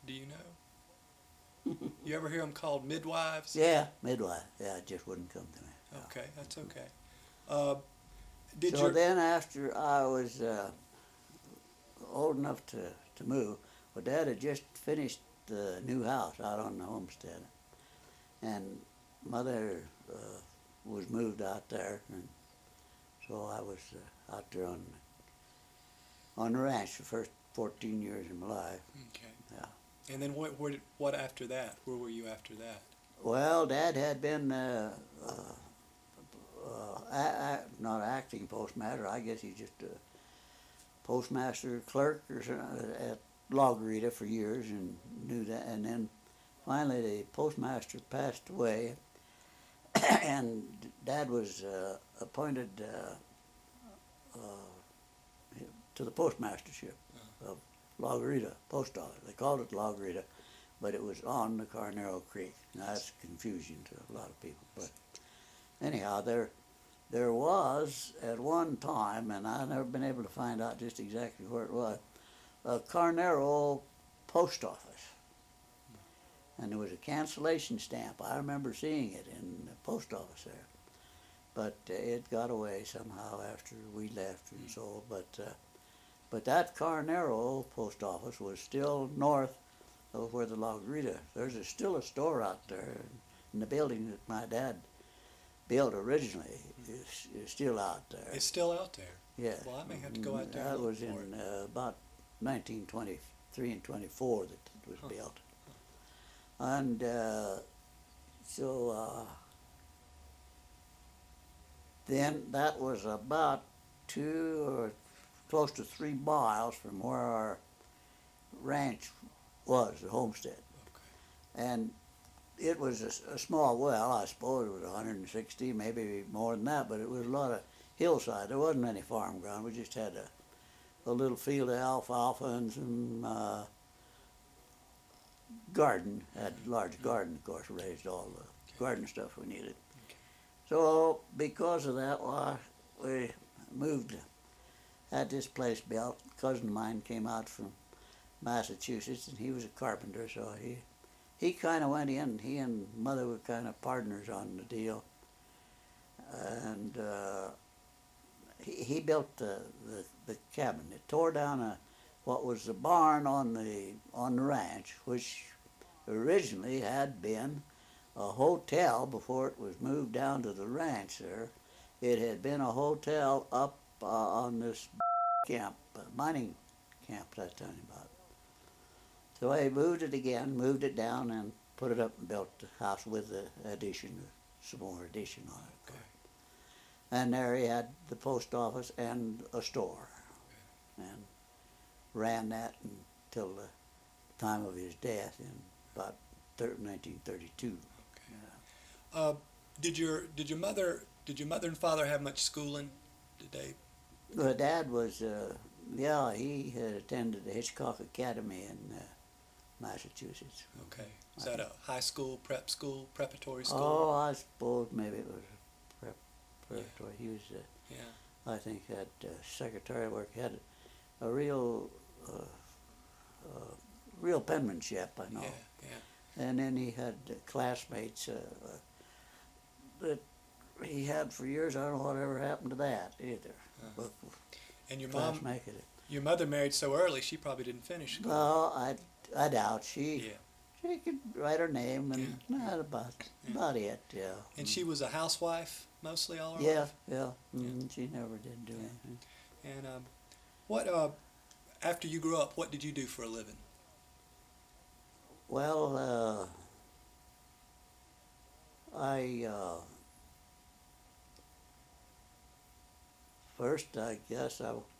Do you know? You ever hear them called midwives? Yeah, midwife. Yeah, it just wouldn't come to me. Okay, that's okay. Uh, did So your then, after I was old enough to move, well, Dad had just finished the new house out on the homestead, and Mother was moved out there, and so I was out there on the ranch the first 14 years of my life. okay? Yeah. And then what after that? Where were you after that? Well, Dad had been not acting postmaster. I guess he's just a postmaster clerk or something at Loggerita for years, and knew that. And then finally, the postmaster passed away, and Dad was appointed to the postmastership of Loggerita Post Office. They called it Loggerita, but it was on the Carnero Creek. Now, that's confusing to a lot of people. But anyhow, there was at one time, and I've never been able to find out just exactly where it was, a Carnero post office. And there was a cancellation stamp. I remember seeing it in the post office there. But it got away somehow after we left and so. But that Carnero post office was still north of where the Loggerita. There's still a store out there, and the building that my dad built originally is still out there. It's still out there. Yeah. Well, I may have to go out there and That look was for in it. about 1923 and 24 that it was built. And so then that was about 2 or close to 3 miles from where our ranch was, the homestead. Okay. And it was a small well, I suppose it was 160, maybe more than that, but it was a lot of hillside. There wasn't any farm ground. We just had a little field of alfalfa and some garden. Had a large garden, of course, raised all the garden stuff we needed. Okay. So because of that, well, we moved, had this place built. A cousin of mine came out from Massachusetts, and he was a carpenter, so he kind of went in. He and Mother were kind of partners on the deal, and he built the cabin. It tore down what was the barn on the ranch, which originally had been a hotel before it was moved down to the ranch there. It had been a hotel up on this camp, mining camp that I was telling you about. So I moved it again, moved it down, and put it up and built the house with the addition, some more addition on it. Okay. And there he had the post office and a store, and ran that until the time of his death in about 1932. Okay. Did your mother and father have much schooling? Did they? Well, Dad was, he had attended the Hitchcock Academy in Massachusetts. Okay. Is that a high school, preparatory school? Oh, I suppose maybe it was preparatory. He was, Yeah. I think, had secretarial work. He had a real penmanship, I know. Yeah, yeah. And then he had classmates that he had for years. I don't know whatever happened to that either. But And your mother married so early, she probably didn't finish school. No, I doubt she could write her name and not about it. Yeah. And she was a housewife mostly all her life. Yeah. Mm-hmm. She never did do anything. And what after you grew up, what did you do for a living? Well, first I guess I